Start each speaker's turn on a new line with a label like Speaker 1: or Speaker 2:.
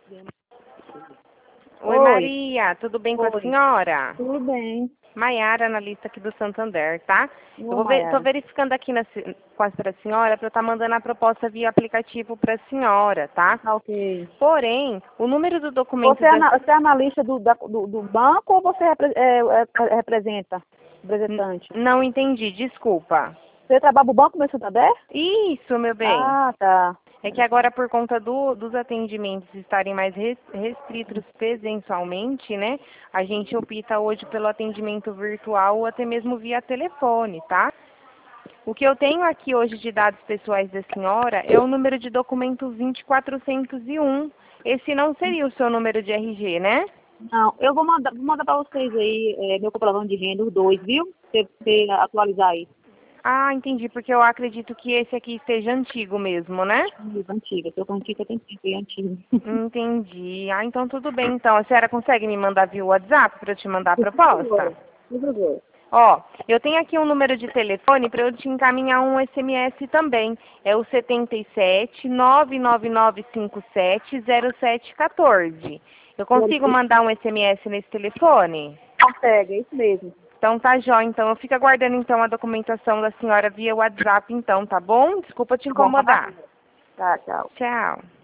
Speaker 1: Oi,
Speaker 2: Oi.
Speaker 1: Maria, tudo bem com a
Speaker 2: Oi.
Speaker 1: senhora?
Speaker 2: Tudo bem.
Speaker 1: Maiara, analista aqui do Santander, tá?
Speaker 2: Ô,
Speaker 1: Tô
Speaker 2: Maiara.
Speaker 1: verificando aqui com a senhora para eu estar mandando a proposta via aplicativo para a senhora, tá?
Speaker 2: Tá ok.
Speaker 1: Porém, o número do documento
Speaker 2: Você é analista do banco ou você representa? Representante?
Speaker 1: Não entendi, desculpa.
Speaker 2: Você trabalha no Banco do Santander?
Speaker 1: Isso, meu bem.
Speaker 2: Ah, tá.
Speaker 1: É que agora, por conta dos atendimentos estarem mais restritos presencialmente, né? A gente opta hoje pelo atendimento virtual ou até mesmo via telefone, tá? O que eu tenho aqui hoje de dados pessoais da senhora é o número de documento 20401. Esse não seria o seu número de RG, né?
Speaker 2: Não, eu vou mandar para vocês aí meu comprovante de renda, os dois, viu? Você atualizar aí.
Speaker 1: Ah, entendi, porque eu acredito que esse aqui esteja antigo mesmo, né?
Speaker 2: Antiga. Seu antiga tem tempo, é antigo.
Speaker 1: Entendi. Ah, então tudo bem. Então, a senhora consegue me mandar via WhatsApp para eu te mandar a
Speaker 2: Por
Speaker 1: proposta?
Speaker 2: favor. Por favor.
Speaker 1: Ó, eu tenho aqui um número de telefone para eu te encaminhar um SMS também. É o 77 99957 0714. Eu consigo mandar um SMS nesse telefone?
Speaker 2: Consegue, é isso mesmo.
Speaker 1: Então tá jóia. Então eu fico aguardando então a documentação da senhora via WhatsApp então, tá bom? Desculpa te
Speaker 2: Tá bom,
Speaker 1: incomodar.
Speaker 2: tá, tchau.
Speaker 1: Tchau.